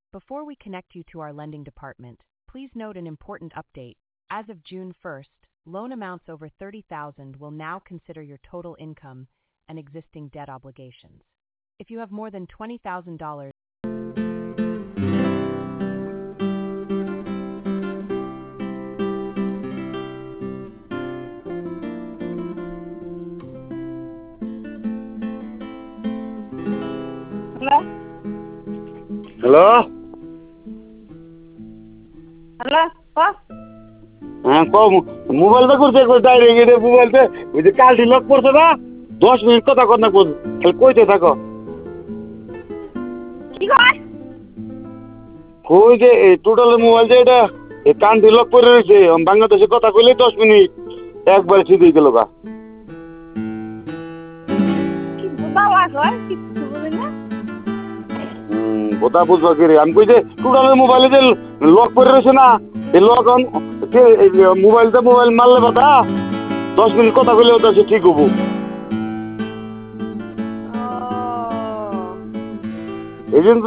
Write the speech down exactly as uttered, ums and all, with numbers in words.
Before we connect you to our lending department, please note an important update. As of June first, loan amounts over thirty thousand dollars will now consider your total income and existing debt obligations. If you have more than twenty thousand dollars, Hello? Hello Hello? What? হ্যাঁ কও মোবাইলটা করছে কই direct এটা মোবাইলতে ওই যে কালটি lock করছে না দশ মিনিট কথা কর না কই খালি কইতে থাকো কি কয়? কই যে এই টোটাল মোবাইল যে এটা এই কালটি লক করে রয়েছে বাংলাদেশে কথা কইলে দশ মিনিট একবার সিধে গেল গা কি বোঝাও আসলে কিছু বুঝি না। কথা বুঝবা কি রে আমি কই যে টোটাল মোবাইলে যে লক করে রয়েছে না এই লক মোবাইলটা মোবাইল মারলে কথা দশ মিনিট কথা কইলে ওটা সে ঠিক হবো ও এই জন্য